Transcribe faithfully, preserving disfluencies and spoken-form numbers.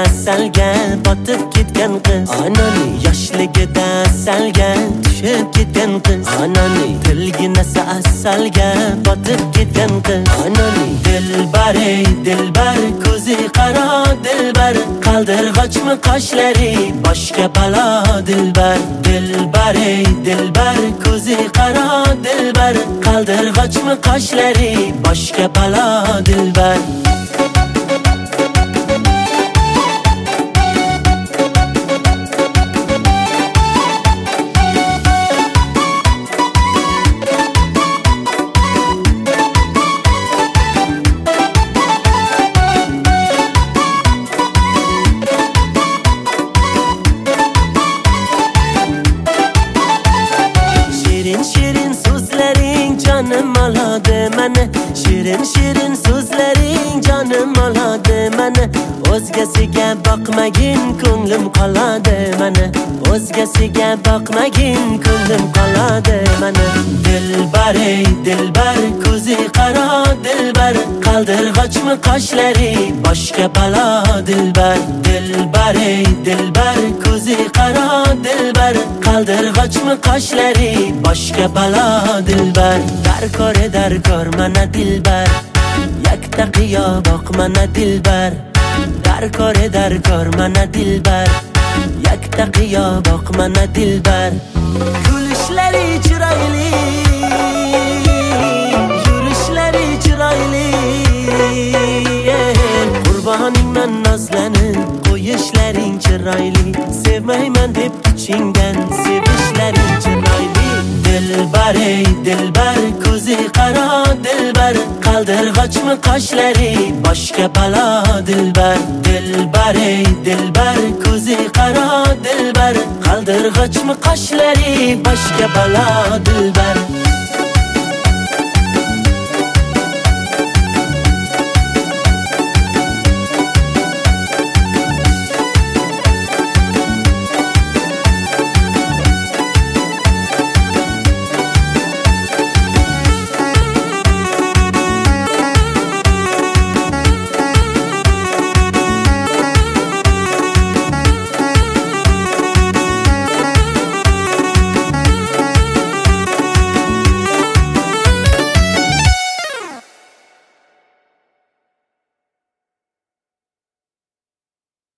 salga botib ketgan qiz, onani yoshligida salga tushib ketgan qiz, onani tilginasi asalga botib ketgan qiz, onani dilbar ey dilbar ko'zi qaro dilbar, qaldirg'ochmi qoshlari boshga balo dilbar, dilbar ey dilbar ko'zi qaro dilbar, qaldirg'ochmi qoshlari boshga balo dilbar. Canım aladı məni, şirin şirin sözlərin canım aladı məni, o'zgasiga boqmagin ko'nglim qoladi məni, o'zgasiga boqmagin ko'nglim qoladi məni. Dilbar ey dilbar ko'zi qaro dilbar, qaldirg'ochmi qoshlari boshga balo dilbar, dilbar ey dilbar ko'zi qaro dilbar, qaldirg'ochmi qoshlari boshga balo dilbar. Darkor darkor mana dilbar, yakta qiyo boq mana dilbar, darkor darkor mana dilbar, yakta qiyo boq mana dilbar. Kulishlari chiroyli, yurishlari chiroyli, qurboningman nozlanib qo'yishlaring chiroyli, sevmayman deb kuchingan sevishlaring chiroyli. Dilbar ey dilbar ko'zi qaro dilbar, qaldirg'ochmi qoshlari boshga balo dilbar, dilbar ey dilbar ko'zi qaro dilbar, qaldirg'ochmi qoshlari boshga balo dilbar.